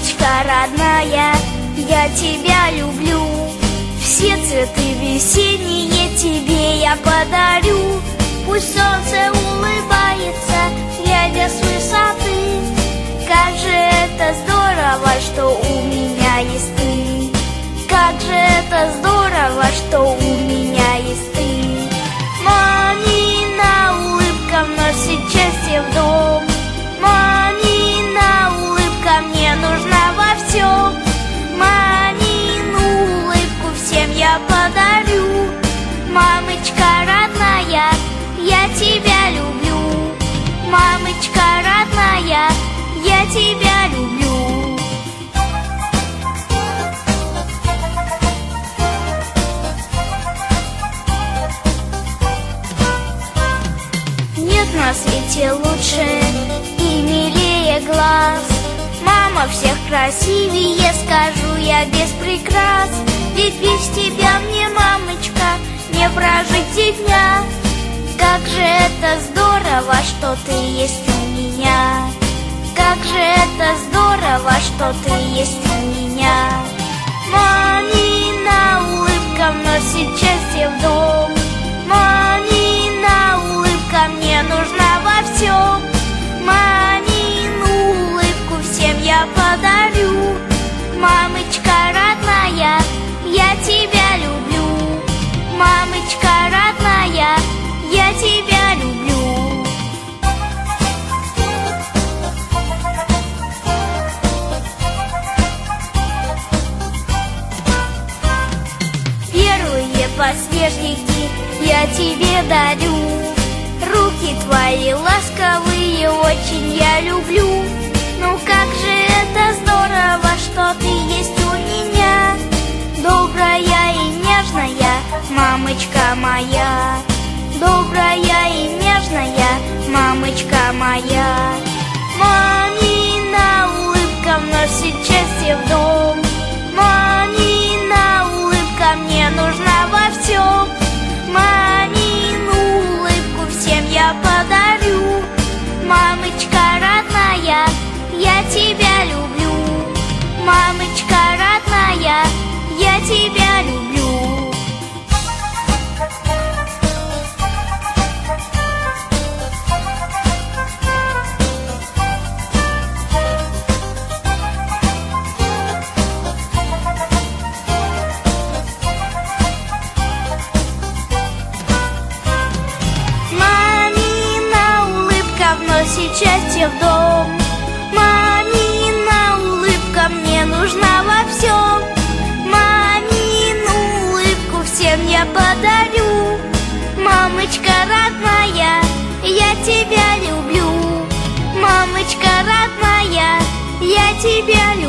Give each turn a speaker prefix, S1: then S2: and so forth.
S1: Мамочка родная, я тебя люблю. Все цветы весенние тебе я подарю. Пусть солнце улыбается, глядя с высоты. Как же это здорово, что у меня есть ты. Как же это здорово, что у меня есть ты. Мамина улыбка вносит счастье в дом. Мамина улыбка мне нужна во всем. Мамину улыбку всем я подарю. Мамочка родная, я тебя люблю. Мамочка родная, я тебя люблю. Нет на свете лучше и милее глаз. Мама всех красивее, скажу я без прикрас. Ведь без тебя мне, мамочка, не прожить и дня. Как же это здорово, что ты есть у меня. Как же это здорово, что ты есть у меня. Мамина улыбка вносит счастье в дом. Мамина улыбка мне нужна во всем. Мамину улыбку всем я подарю. Мамочка родная, я тебя люблю. Мамочка родная, я тебя люблю. Первые подснежники я тебе дарю. Руки твои ласковые очень я люблю. Ну как же это здорово, что ты есть у меня. Добрая и нежная мамочка моя. Добрая и нежная мамочка моя. Мамина улыбка вносит счастье в дом. Мамина улыбка мне нужна во всем. Мамину улыбку всем я подарю. Мамочка родная, я тебя люблю. Мамочка родная, я тебя люблю. Вносит счастье в дом. Мамина улыбка мне нужна во всем. Мамину улыбку всем я подарю. Мамочка родная, я тебя люблю. Мамочка родная, я тебя люблю.